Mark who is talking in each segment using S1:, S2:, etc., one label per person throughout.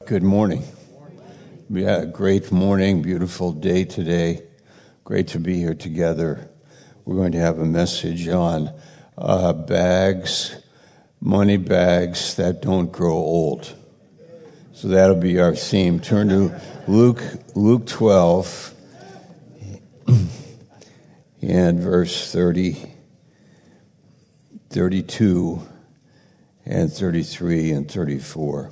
S1: Good morning. Yeah, great morning, beautiful day today. Great to be here together. We're going to have a message on money bags that don't grow old. So that'll be our theme. Turn to Luke 12 and verse 30, 32, and 33 and 34.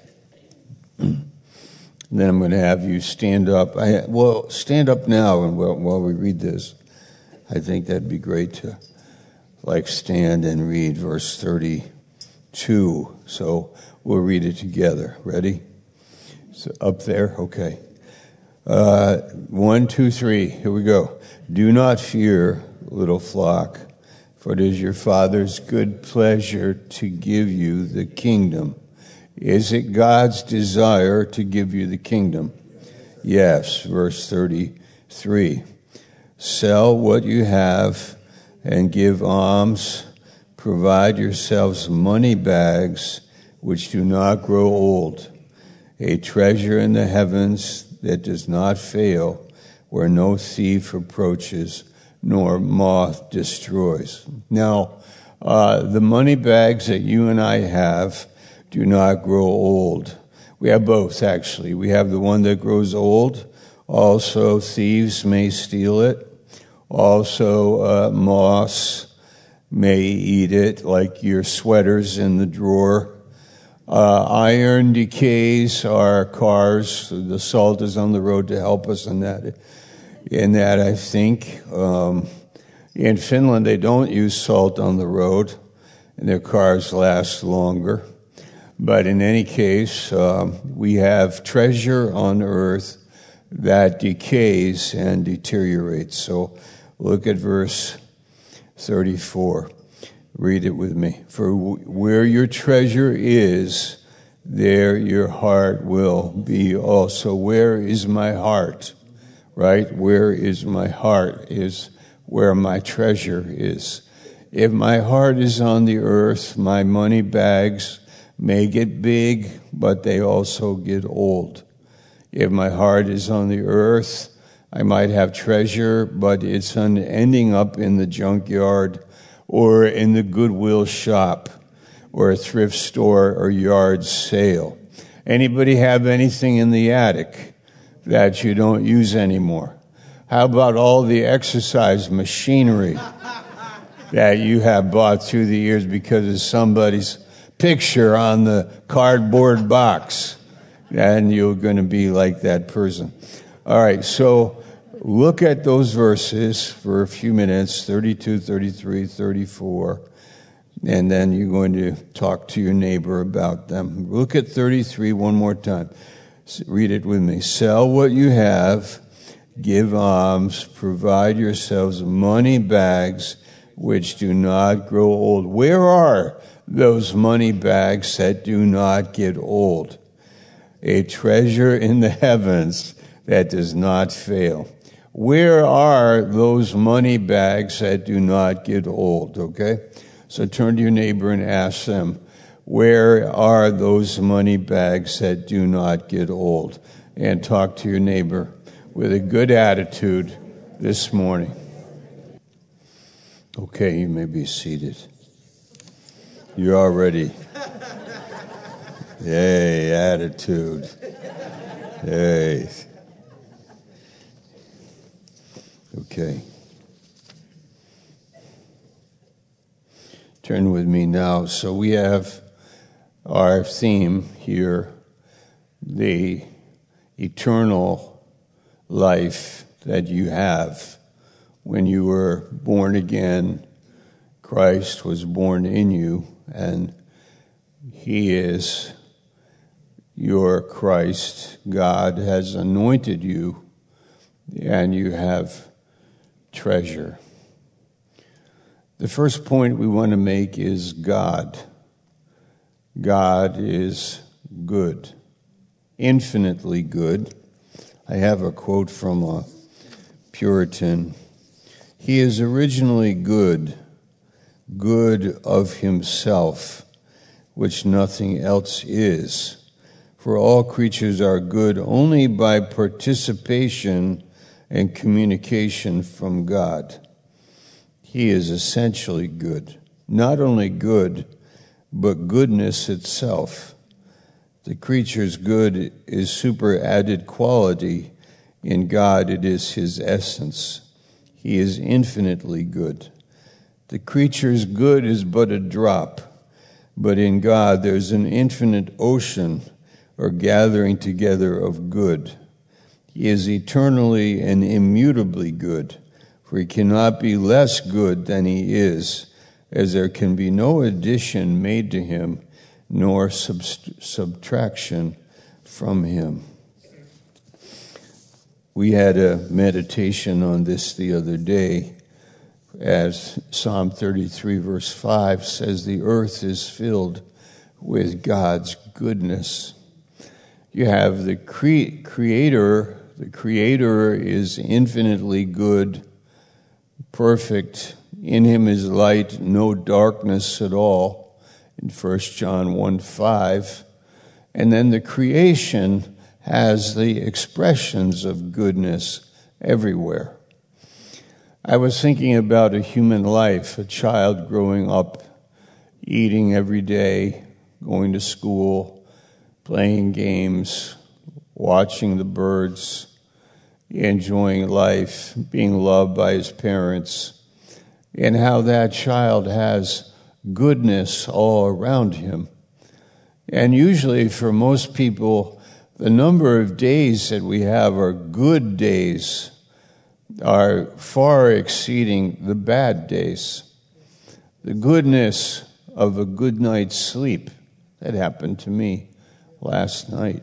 S1: Then I'm going to have you stand up. Stand up now, and while we read this, I think that'd be great to stand and read verse 32. So we'll read it together. Ready? So up there? Okay. 1, 2, 3. Here we go. Do not fear, little flock, for it is your Father's good pleasure to give you the kingdom. Is it God's desire to give you the kingdom? Yes. Verse 33. Sell what you have and give alms. Provide yourselves money bags which do not grow old, a treasure in the heavens that does not fail, where no thief approaches nor moth destroys. Now, the money bags that you and I have do not grow old. We have both, actually. We have the one that grows old. Also, thieves may steal it. Also, moths may eat it, like your sweaters in the drawer. Iron decays our cars. The salt is on the road to help us in that, I think. In Finland, they don't use salt on the road, and their cars last longer. But in any case, we have treasure on earth that decays and deteriorates. So look at verse 34. Read it with me. For where your treasure is, there your heart will be also. Where is my heart? Right? Where is my heart is where my treasure is. If my heart is on the earth, my money bags may get big, but they also get old. If my heart is on the earth, I might have treasure, but it's ending up in the junkyard or in the Goodwill shop or a thrift store or yard sale. Anybody have anything in the attic that you don't use anymore? How about all the exercise machinery that you have bought through the years because of somebody's picture on the cardboard box? And you're going to be like that person. All right, so look at those verses for a few minutes, 32, 33, 34, and then you're going to talk to your neighbor about them. Look at 33 one more time. Read it with me. Sell what you have, give alms, provide yourselves money bags which do not grow old. Where are those money bags that do not get old? A treasure in the heavens that does not fail. Where are those money bags that do not get old? Okay? So turn to your neighbor and ask them, where are those money bags that do not get old? And talk to your neighbor with a good attitude this morning. Okay, you may be seated. You're already. Yay, attitude. Yay. Okay. Turn with me now. So we have our theme here, the eternal life that you have when you were born again. Christ was born in you, and He is your Christ. God has anointed you, and you have treasure. The first point we want to make is God. God is good, infinitely good. I have a quote from a Puritan. He is originally good, good of himself, which nothing else is. For all creatures are good only by participation and communication from God. He is essentially good. Not only good, but goodness itself. The creature's good is superadded quality. In God, it is his essence. He is infinitely good. The creature's good is but a drop, but in God there's an infinite ocean or gathering together of good. He is eternally and immutably good, for he cannot be less good than he is, as there can be no addition made to him, nor subtraction from him. We had a meditation on this the other day, as Psalm 33 verse 5 says, the earth is filled with God's goodness. You have the Creator. The Creator is infinitely good, perfect. In him is light, no darkness at all, in 1 John 1:5. And then the creation has the expressions of goodness everywhere. I was thinking about a human life, a child growing up, eating every day, going to school, playing games, watching the birds, enjoying life, being loved by his parents, and how that child has goodness all around him. And usually for most people, the number of days that we have are good days are far exceeding the bad days. The goodness of a good night's sleep, that happened to me last night.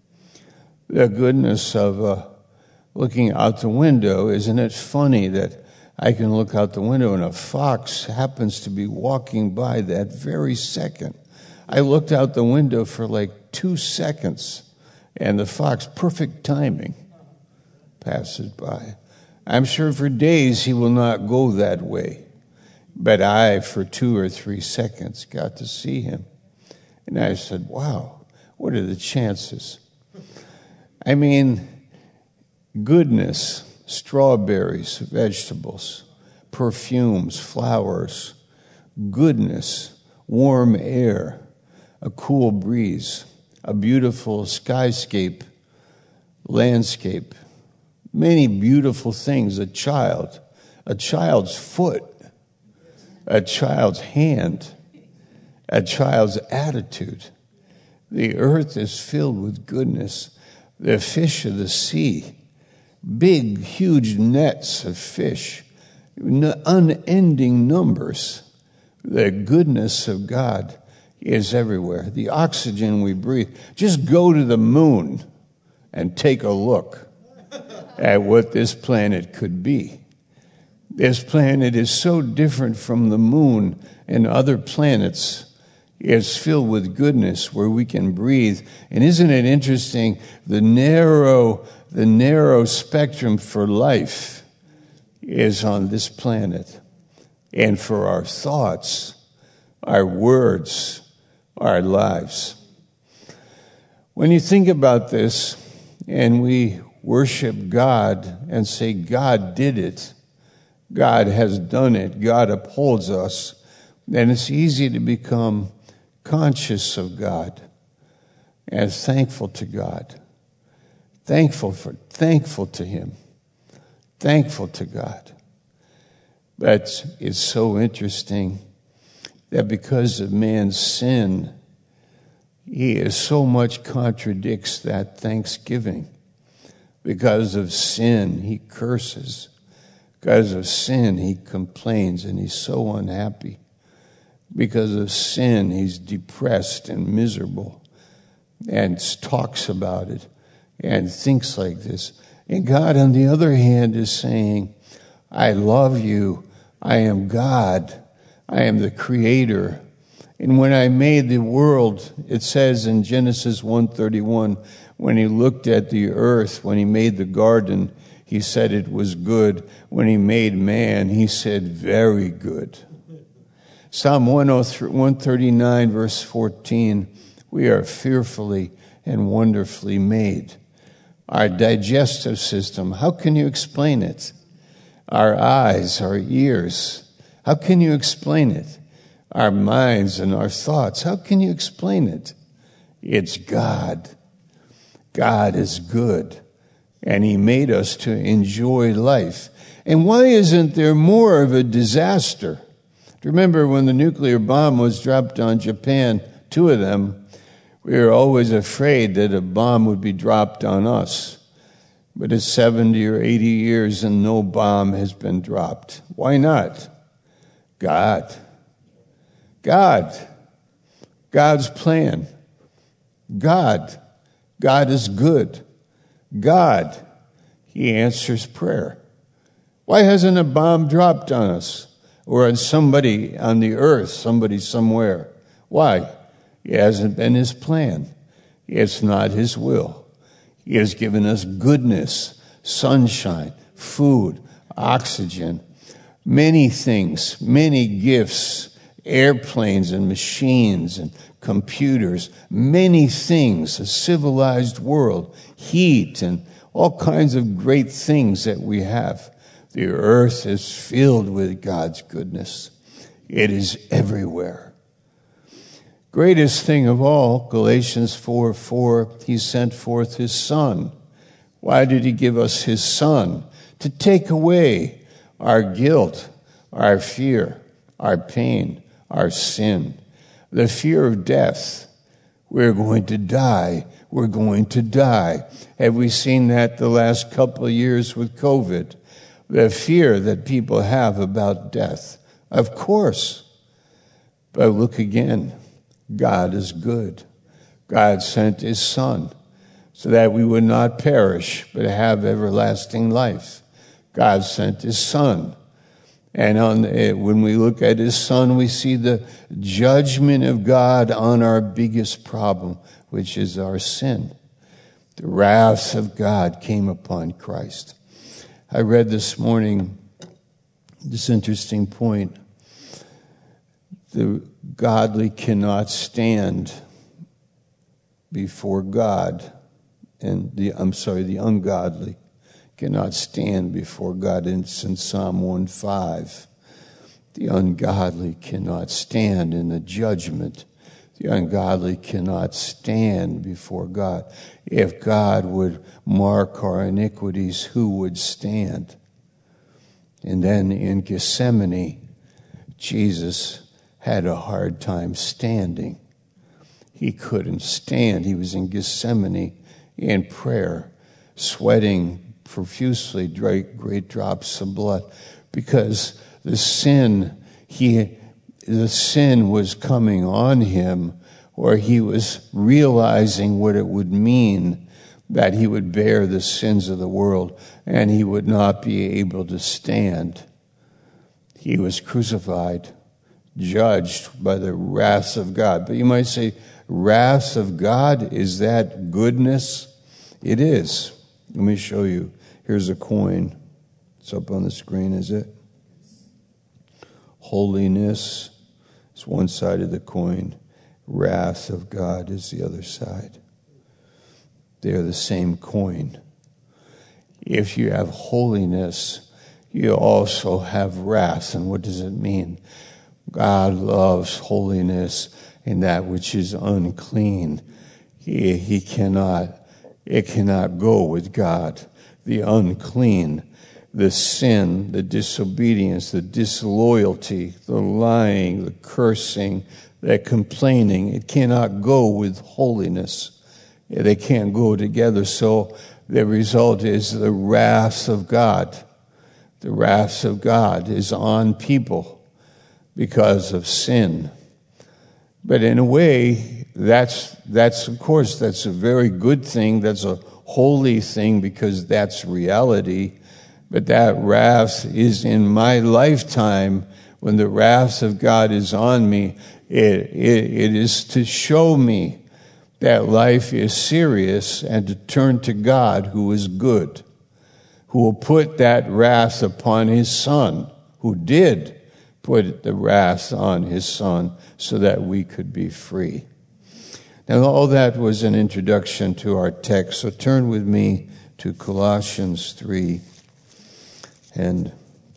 S1: The goodness of looking out the window. Isn't it funny that I can look out the window and a fox happens to be walking by that very second? I looked out the window for like 2 seconds, and the fox, perfect timing, passes by. I'm sure for days he will not go that way, but I, for 2 or 3 seconds, got to see him. And I said, wow, what are the chances? I mean, goodness, strawberries, vegetables, perfumes, flowers, goodness, warm air, a cool breeze, a beautiful skyscape, landscape, many beautiful things, a child's foot, a child's hand, a child's attitude. The earth is filled with goodness. The fish of the sea, big, huge nets of fish, unending numbers. The goodness of God is everywhere. The oxygen we breathe. Just go to the moon and take a look at what this planet could be. This planet is so different from the moon and other planets. It's filled with goodness where we can breathe. And isn't it interesting, the narrow spectrum for life is on this planet. And for our thoughts, our words, our lives. When you think about this and we worship God and say, God did it, God has done it, God upholds us, then it's easy to become conscious of God and thankful to God, thankful to Him, thankful to God. But it's so interesting that because of man's sin, he is so much contradicts that thanksgiving. Because of sin, he curses. Because of sin, he complains and he's so unhappy. Because of sin, he's depressed and miserable and talks about it and thinks like this. And God, on the other hand, is saying, I love you. I am God. I am the Creator. And when I made the world, it says in Genesis 1:31, when he looked at the earth, when he made the garden, he said it was good. When he made man, he said very good. Psalm 139, verse 14, we are fearfully and wonderfully made. Our digestive system, how can you explain it? Our eyes, our ears, how can you explain it? Our minds and our thoughts, how can you explain it? It's God. God is good, and He made us to enjoy life. And why isn't there more of a disaster? Remember when the nuclear bomb was dropped on Japan, 2 of them, we were always afraid that a bomb would be dropped on us. But it's 70 or 80 years and no bomb has been dropped. Why not? God. God's plan. God is good. God, He answers prayer. Why hasn't a bomb dropped on us or on somebody on the earth, somebody somewhere? Why? It hasn't been His plan. It's not His will. He has given us goodness, sunshine, food, oxygen, many things, many gifts, airplanes and machines and computers, many things, a civilized world, heat, and all kinds of great things that we have. The earth is filled with God's goodness. It is everywhere. Greatest thing of all, Galatians 4:4, He sent forth His Son. Why did He give us His Son? To take away our guilt, our fear, our pain, our sin, the fear of death. We're going to die. We're going to die. Have we seen that the last couple of years with COVID? The fear that people have about death. Of course. But look again. God is good. God sent His Son so that we would not perish but have everlasting life. God sent His Son. And when we look at His Son, we see the judgment of God on our biggest problem, which is our sin. The wrath of God came upon Christ. I read this morning this interesting point. The godly cannot stand before God, and the ungodly cannot stand before God. It's in Psalm 1:5. The ungodly cannot stand in the judgment. The ungodly cannot stand before God. If God would mark our iniquities, who would stand? And then in Gethsemane, Jesus had a hard time standing. He couldn't stand. He was in Gethsemane in prayer, sweating profusely, great drops of blood, because the sin was coming on him, or he was realizing what it would mean that he would bear the sins of the world and he would not be able to stand. He was crucified, judged by the wrath of God. But you might say, wrath of God, is that goodness? It is. Let me show you. Here's a coin. It's up on the screen, is it? Holiness is one side of the coin. Wrath of God is the other side. They are the same coin. If you have holiness, you also have wrath. And what does it mean? God loves holiness, and that which is unclean, it cannot go with God. The unclean, the sin, the disobedience, the disloyalty, the lying, the cursing, the complaining, it cannot go with holiness. They can't go together. So the result is the wrath of God. The wrath of God is on people because of sin. But in a way, that's of course, that's a very good thing. That's a holy thing because that's reality. But that wrath is in my lifetime. When the wrath of God is on me, it is to show me that life is serious and to turn to God, who is good, who will put that wrath upon His Son, who did put the wrath on His Son so that we could be free. Now, all that was an introduction to our text. So turn with me to Colossians 3. And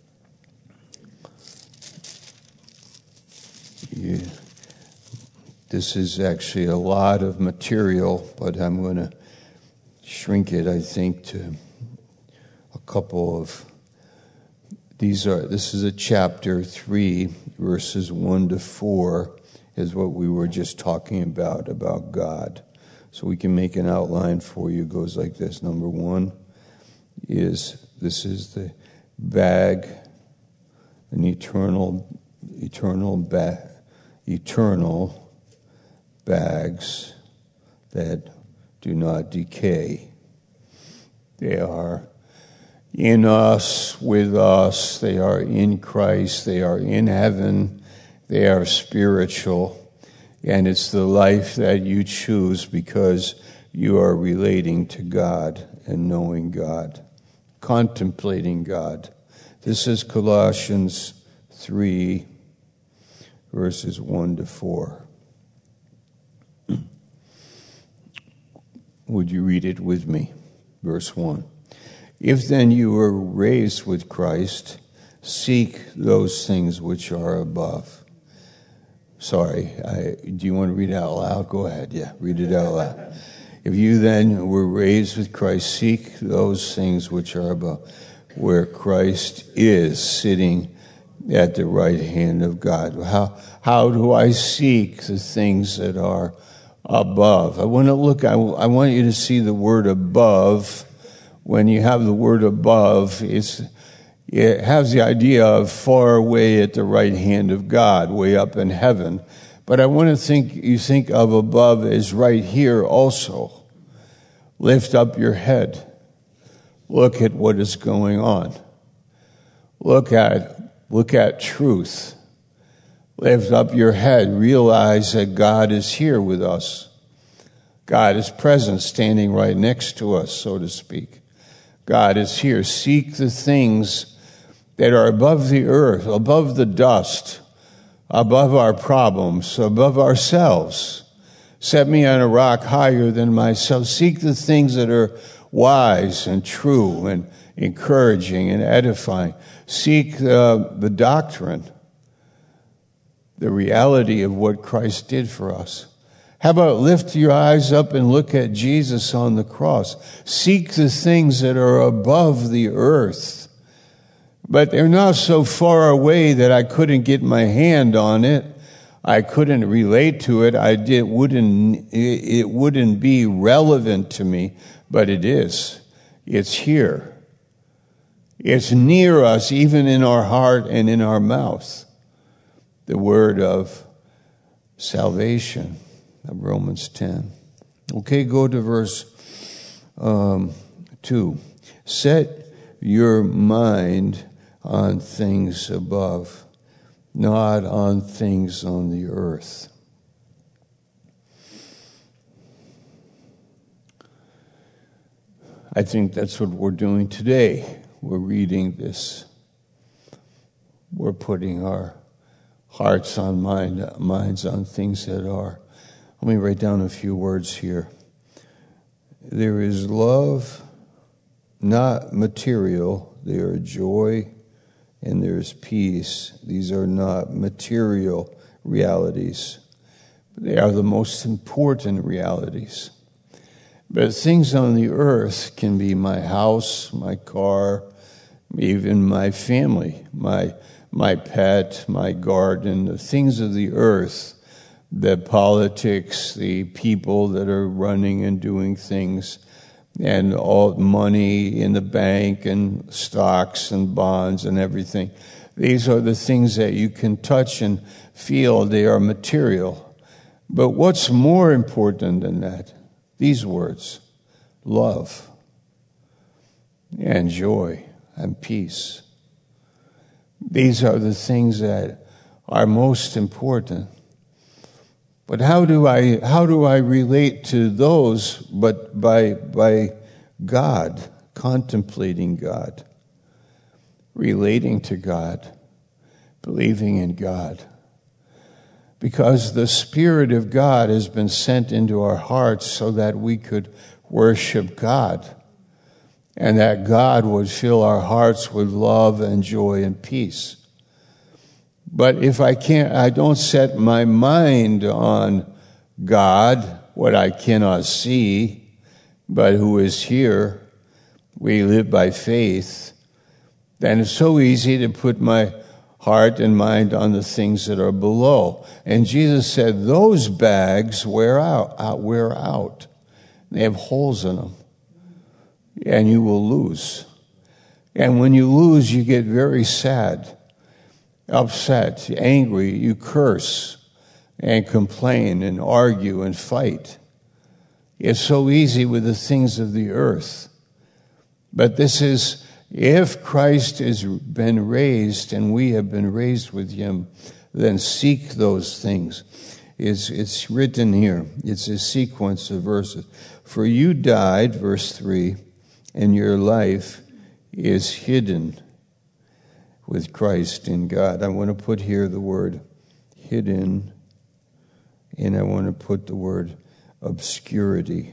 S1: this is actually a lot of material, but I'm going to shrink it, I think, to a couple of these. This is a chapter 3, verses 1 to 4, is what we were just talking about God. So we can make an outline for you. It goes like this. Number 1 is, this is the bag, an eternal bags that do not decay. They are in us, with us. They are in Christ. They are in heaven. They are spiritual. And it's the life that you choose because you are relating to God and knowing God, contemplating God. This is Colossians 3, verses 1 to 4. Would you read it with me? Verse 1. If then you were raised with Christ, seek those things which are above. Sorry, do you want to read it out loud? Go ahead, yeah, read it out loud. If you then were raised with Christ, seek those things which are above, where Christ is sitting at the right hand of God. How do I seek the things that are above? I want you to see the word above. When you have the word above, it has the idea of far away at the right hand of God, way up in heaven. But I want to you think of above as right here also. Lift up your head. Look at what is going on. Look at truth. Lift up your head. Realize that God is here with us. God is present, standing right next to us, so to speak. God is here. Seek the things that are above the earth, above the dust, above our problems, above ourselves. Set me on a rock higher than myself. Seek the things that are wise and true and encouraging and edifying. Seek the doctrine, the reality of what Christ did for us. How about lift your eyes up and look at Jesus on the cross? Seek the things that are above the earth. But they're not so far away that I couldn't get my hand on it. I couldn't relate to it. It wouldn't be relevant to me, but it is. It's here. It's near us, even in our heart and in our mouth. The word of salvation of Romans 10. Okay, go to verse 2. Set your mind on things above, not on things on the earth. I think that's what we're doing today. We're reading this. We're putting our hearts on minds on things that are. Let me write down a few words here. There is love, not material. There are joy and there is peace. These are not material realities. They are the most important realities. But things on the earth can be my house, my car, even my family, my pet, my garden, the things of the earth, the politics, the people that are running and doing things, and all money in the bank and stocks and bonds and everything. These are the things that you can touch and feel. They are material. But what's more important than that? These words: love and joy and peace. These are the things that are most important. But how do I relate to those but by God, contemplating God, relating to God, believing in God? because the Spirit of God has been sent into our hearts so that we could worship God, and that God would fill our hearts with love and joy and peace. But if I don't set my mind on God, what I cannot see, but who is here, we live by faith, then it's so easy to put my heart and mind on the things that are below. And Jesus said, those bags wear out. They have holes in them. And you will lose. And when you lose, you get very sad, upset, angry. You curse and complain and argue and fight. It's so easy with the things of the earth. But this is, if Christ has been raised and we have been raised with him, then seek those things. It's written here. It's a sequence of verses. For you died, verse 3, and your life is hidden with Christ in God. I want to put here the word hidden, and I want to put the word obscurity.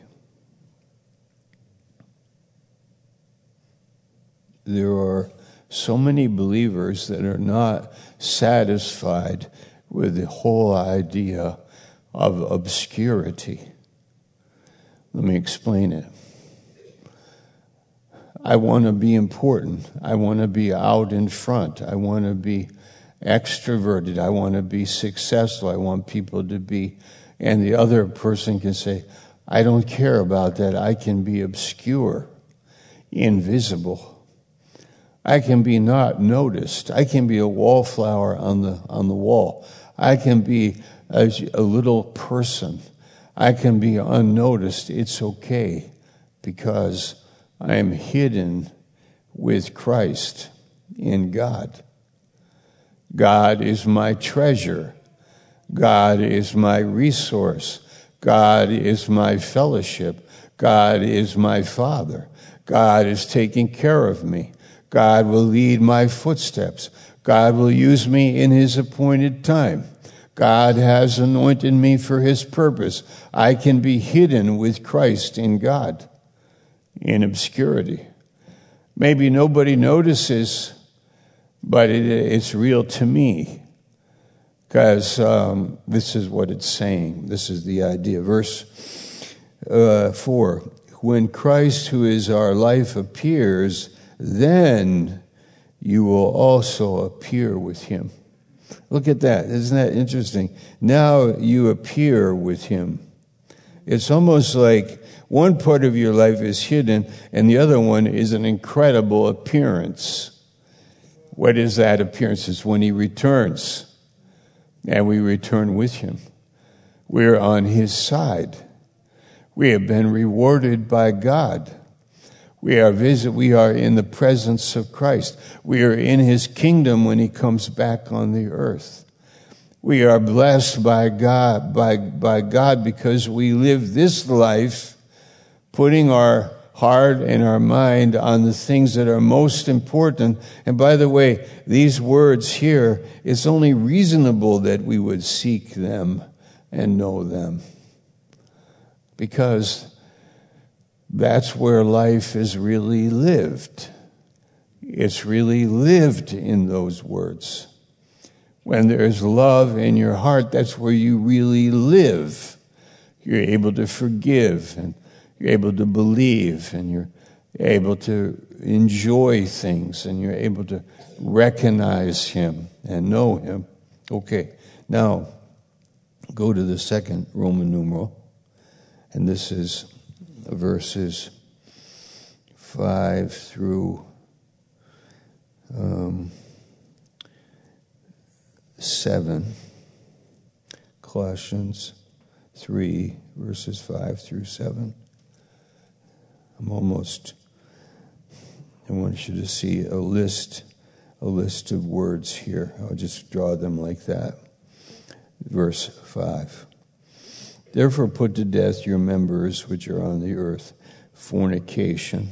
S1: There are so many believers that are not satisfied with the whole idea of obscurity. Let me explain it. I want to be important. I want to be out in front. I want to be extroverted. I want to be successful. I want people to be, and the other person can say, I don't care about that. I can be obscure, invisible. I can be not noticed. I can be a wallflower on the wall. I can be a little person. I can be unnoticed. It's okay because I am hidden with Christ in God. God is my treasure. God is my resource. God is my fellowship. God is my Father. God is taking care of me. God will lead my footsteps. God will use me in his appointed time. God has anointed me for his purpose. I can be hidden with Christ in God, in obscurity. Maybe nobody notices, but it's real to me, because this is what it's saying. This is the idea. Verse 4, when Christ, who is our life, appears, then you will also appear with him. Look at that. Isn't that interesting? Now you appear with him. It's almost like one part of your life is hidden and the other one is an incredible appearance. What is that appearance? It's when he returns and we return with him. We're on his side. We have been rewarded by God. We are in the presence of Christ. We are in his kingdom when he comes back on the earth. We are blessed by God, by God because we live this life putting our heart and our mind on the things that are most important. And by the way, these words here, it's only reasonable that we would seek them and know them, because that's where life is really lived. It's really lived in those words. When there's love in your heart, that's where you really live. You're able to forgive, and you're able to believe, and you're able to enjoy things, and you're able to recognize him and know him. Okay, now go to the second Roman numeral, and this is verses 5 through 7. Colossians 3, verses 5 through 7. I want you to see a list of words here. I'll just draw them like that. Verse 5. Therefore put to death your members which are on the earth, fornication,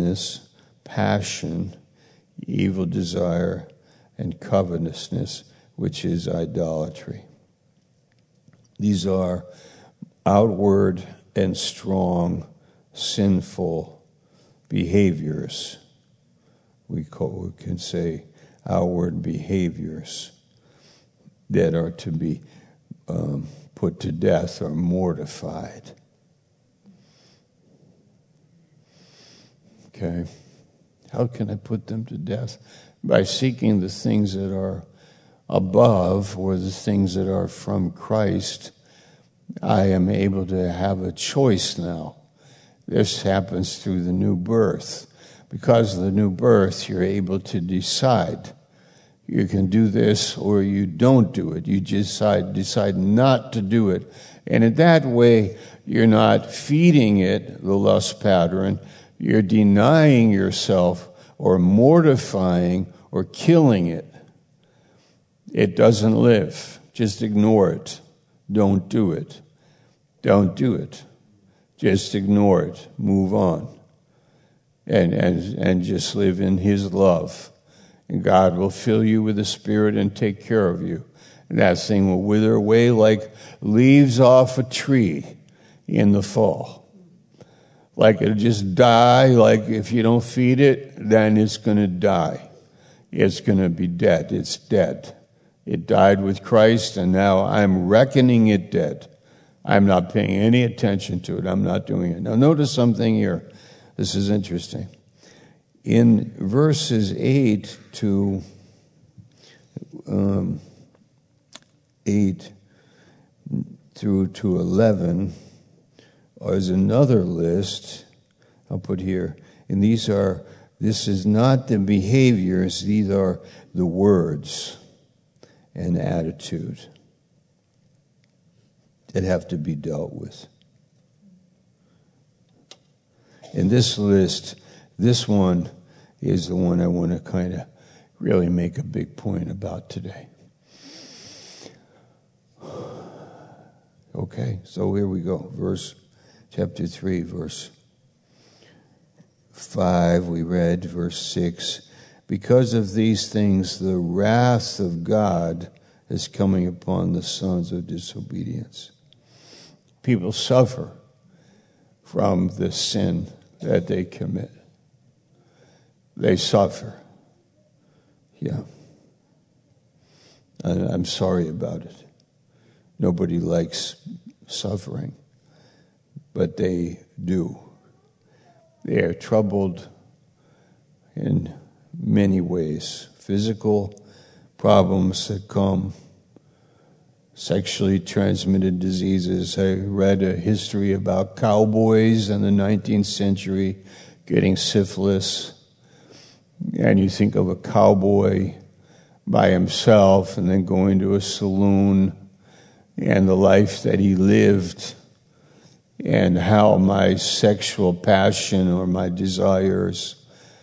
S1: uncleanness, passion, evil desire, and covetousness, which is idolatry. These are outward and strong sinful behaviors. We can say outward behaviors that are to be put to death or mortified. Okay. How can I put them to death? By seeking the things that are above or the things that are from Christ. I am able to have a choice now. This happens through the new birth. Because of the new birth, you're able to decide. You can do this or you don't do it. You decide not to do it. And in that way, you're not feeding it, the lust pattern. You're denying yourself or mortifying or killing it. It doesn't live. Just ignore it. Don't do it. Don't do it. Just ignore it. Move on. And just live in His love. And God will fill you with the Spirit and take care of you. And that thing will wither away like leaves off a tree in the fall. Like it'll just die, like if you don't feed it, then it's going to die. It's going to be dead. It's dead. It died with Christ, and now I'm reckoning it dead. I'm not paying any attention to it. I'm not doing it. Now notice something here. This is interesting. In verses 8 to 8 through to 11, is another list I'll put here. And this is not the behaviors, these are the words and attitude that have to be dealt with. In this list, this one is the one I want to kind of really make a big point about today. Okay, so here we go. Chapter 3, verse 5, we read, verse 6. Because of these things, the wrath of God is coming upon the sons of disobedience. People suffer from the sin that they commit. They suffer. Yeah. I'm sorry about it. Nobody likes suffering, but they do. They are troubled in many ways. Physical problems that come, sexually transmitted diseases. I read a history about cowboys in the 19th century getting syphilis. And you think of a cowboy by himself and then going to a saloon and the life that he lived and how my sexual passion or my desires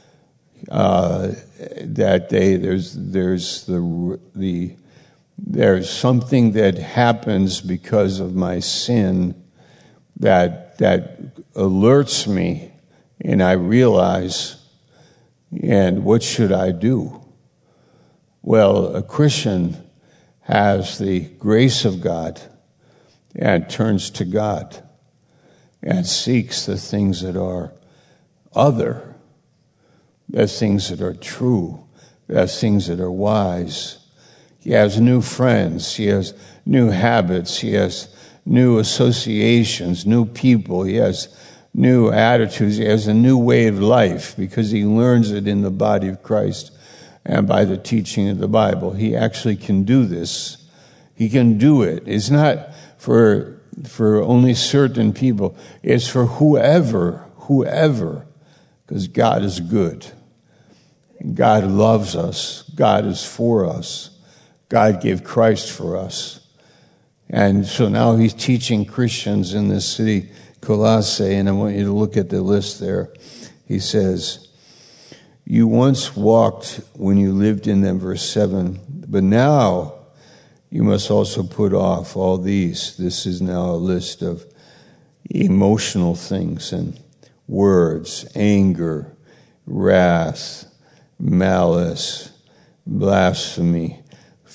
S1: there's something that happens because of my sin that alerts me, and I realize, and what should I do? Well, a Christian has the grace of God and turns to God and seeks the things that are other, the things that are true, the things that are wise. He has new friends. He has new habits. He has new associations, new people. He has new attitudes. He has a new way of life because he learns it in the body of Christ and by the teaching of the Bible. He actually can do this. He can do it. It's not for only certain people. It's for whoever, because God is good. God loves us. God is for us. God gave Christ for us. And so now he's teaching Christians in this city, Colossae, and I want you to look at the list there. He says, you once walked when you lived in them, verse 7, but now you must also put off all these. This is now a list of emotional things and words, anger, wrath, malice, blasphemy,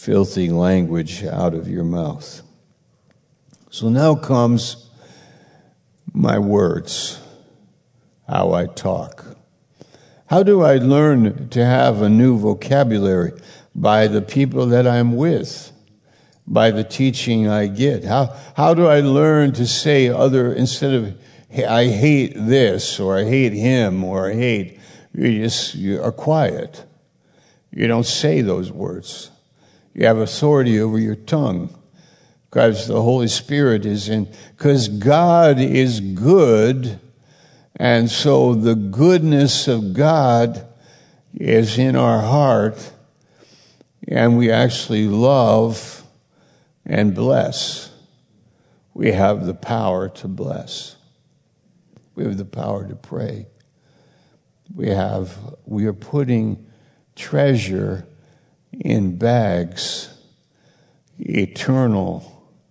S1: filthy language out of your mouth. So now comes my words, how I talk. How do I learn to have a new vocabulary? By the people that I'm with, by the teaching I get. How do I learn to say instead of, hey, I hate this, or I hate him, or I hate, you are quiet. You don't say those words. You have authority over your tongue. Because the Holy Spirit is in, because God is good, and so the goodness of God is in our heart, and we actually love and bless. We have the power to bless. We have the power to pray. We are putting treasure in bags, eternal.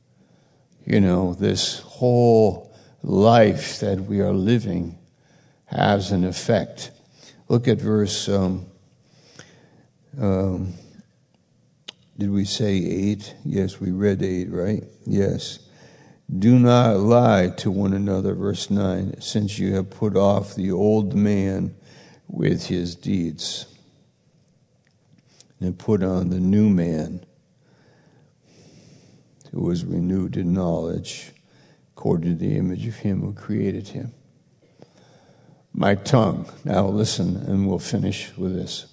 S1: This whole life that we are living has an effect. Look at verse, did we say 8? Yes, we read 8, right? Yes. Do not lie to one another, verse 9, since you have put off the old man with his deeds, and put on the new man, who was renewed in knowledge according to the image of him who created him. My tongue. Now listen, and we'll finish with this.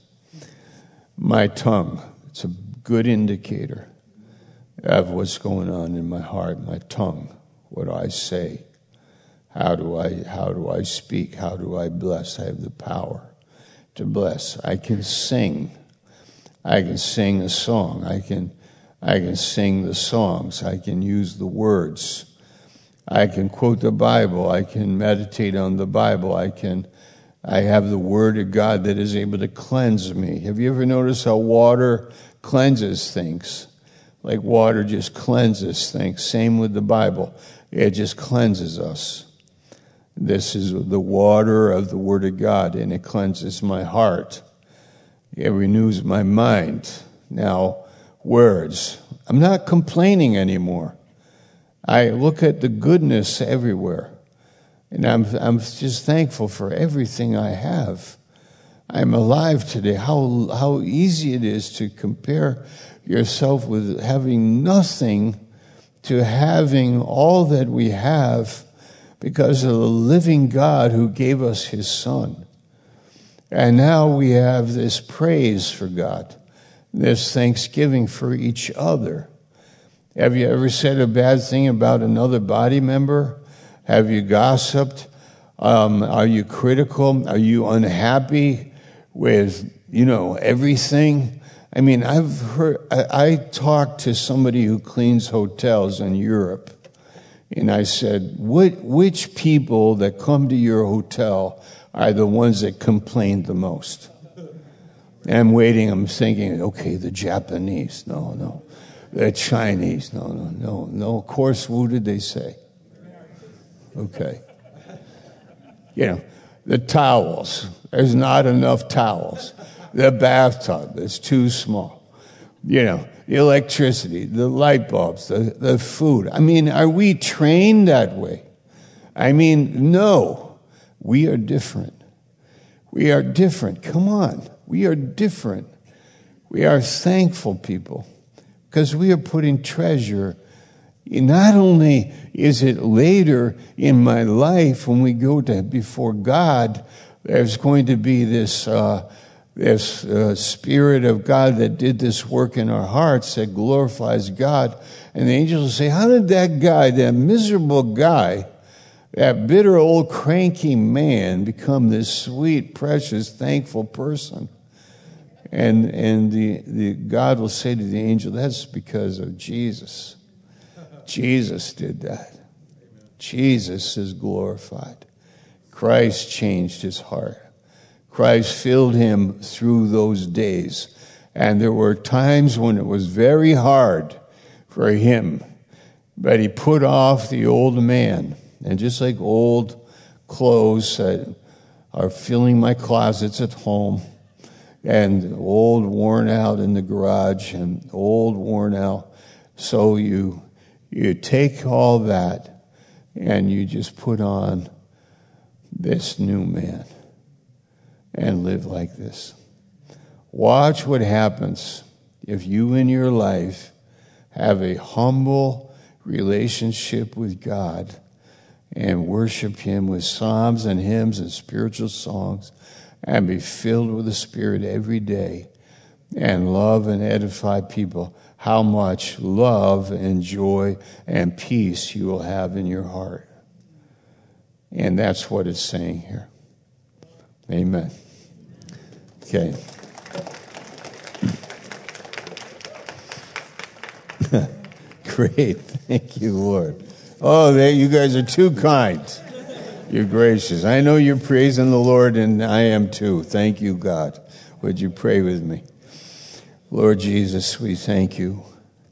S1: My tongue. It's a good indicator of what's going on in my heart, my tongue. What do I say? How do I speak? How do I bless? I have the power to bless. I can sing. I can sing a song. I can sing the songs. I can use the words. I can quote the Bible. I can meditate on the Bible. I have the Word of God that is able to cleanse me. Have you ever noticed how water cleanses things? Like water just cleanses things. Same with the Bible. It just cleanses us. This is the water of the Word of God, and it cleanses my heart. It renews my mind. Now, words. I'm not complaining anymore. I look at the goodness everywhere, and I'm just thankful for everything I have. I'm alive today. How easy it is to compare yourself with having nothing to having all that we have because of the living God who gave us his Son. And now we have this praise for God, this thanksgiving for each other. Have you ever said a bad thing about another body member? Have you gossiped? Are you critical? Are you unhappy with, everything? I mean, I talked to somebody who cleans hotels in Europe, and I said, which people that come to your hotel are the ones that complain the most? And I'm waiting, I'm thinking, okay, the Japanese, no. The Chinese, no. Of course, what did they say? Okay. The towels. There's not enough towels. The bathtub is too small. The electricity, the light bulbs, the food. I mean, are we trained that way? I mean, no. We are different. We are different. Come on. We are different. We are thankful people because we are putting treasure. Not only is it later in my life when we go before God, there's going to be this Spirit of God that did this work in our hearts that glorifies God. And the angels will say, how did that guy, that miserable guy, that bitter old cranky man become this sweet, precious, thankful person? And the God will say to the angel, that's because of Jesus. Jesus did that. Jesus is glorified. Christ changed his heart. Christ filled him through those days. And there were times when it was very hard for him. But he put off the old man. And just like old clothes that are filling my closets at home, and old worn out in the garage and old worn out. So you take all that and you just put on this new man and live like this. Watch what happens if you in your life have a humble relationship with God and worship Him with psalms and hymns and spiritual songs and be filled with the Spirit every day and love and edify people. How much love and joy and peace you will have in your heart. And that's what it's saying here. Amen. Okay. Great. Thank you, Lord. Oh, you guys are too kind. You're gracious. I know you're praising the Lord, and I am too. Thank you, God. Would you pray with me? Lord Jesus, we thank you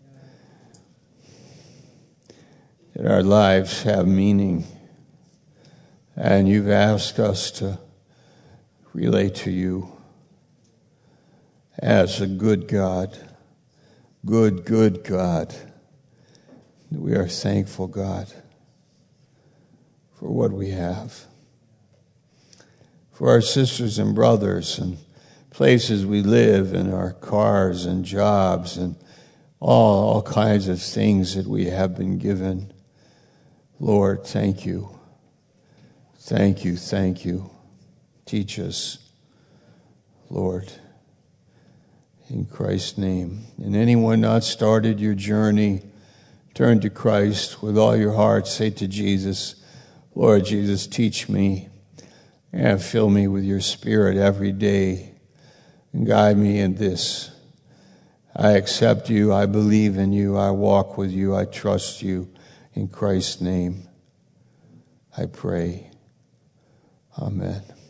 S1: that our lives have meaning, and you've asked us to relate to you as a good God, good God. We are thankful, God, for what we have, for our sisters and brothers and places we live, and our cars and jobs and all kinds of things that we have been given. Lord, thank you. Thank you, thank you. Teach us, Lord, in Christ's name. And anyone not started your journey, turn to Christ with all your heart. Say to Jesus, Lord Jesus, teach me and fill me with your Spirit every day and guide me in this. I accept you. I believe in you. I walk with you. I trust you. In Christ's name, I pray. Amen.